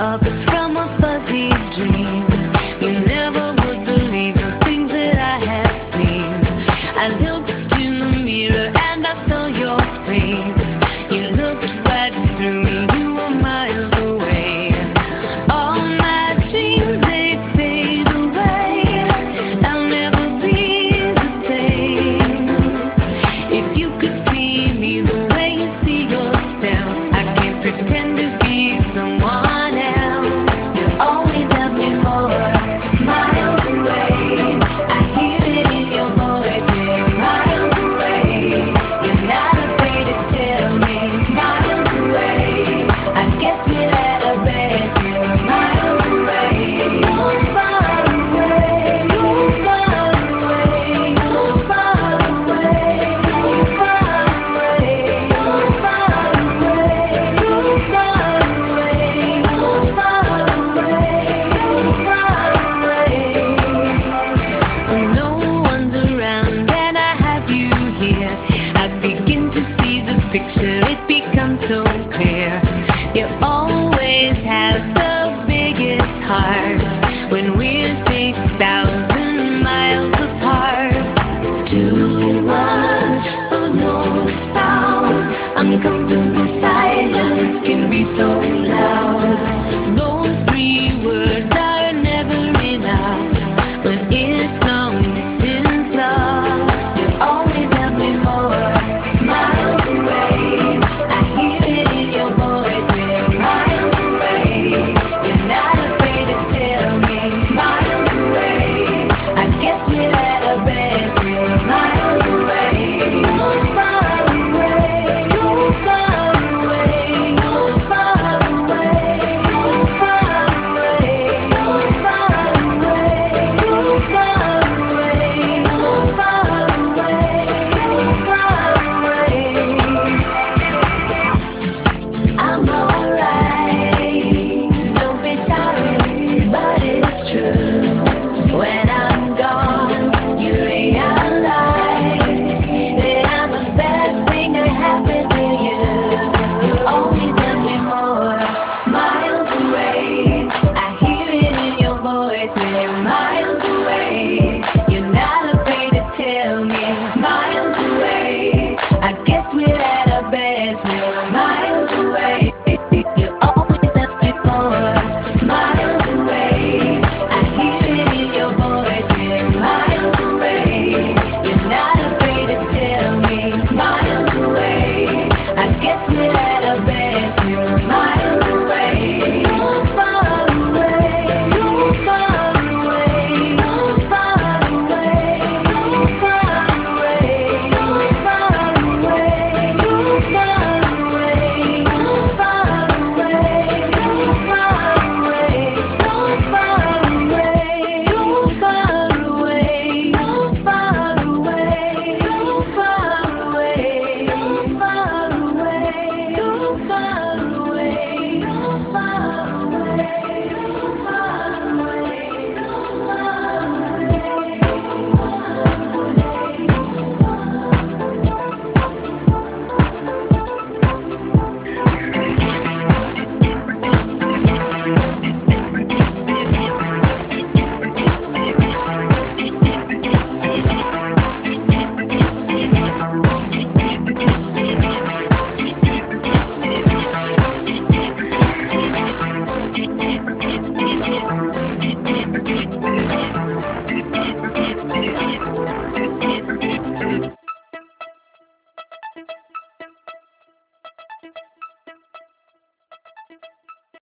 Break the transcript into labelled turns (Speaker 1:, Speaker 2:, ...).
Speaker 1: up from a fuzzy dream. You never would believe the things that I have seen. I looked in the mirror and I saw your face. You looked right through me, you were miles away. All my dreams, they fade away. I'll never be the same. If you could see me the way you see yourself, I can't pretend to be someone else. You always have me more miles away. I hear it in your voice, yeah, miles away. You're not afraid to tell me miles away. I get it out of bed, you're miles away. You're far away, you're far away, you're far away, you're far away, you're far away, you're far away, you're far away, you're far away. When no one's around and I have you here, I begin to see the picture, it becomes so clear. You always have the biggest heart when we're 6,000 miles apart. Too much of no sound, uncomfortable silence can be so loud.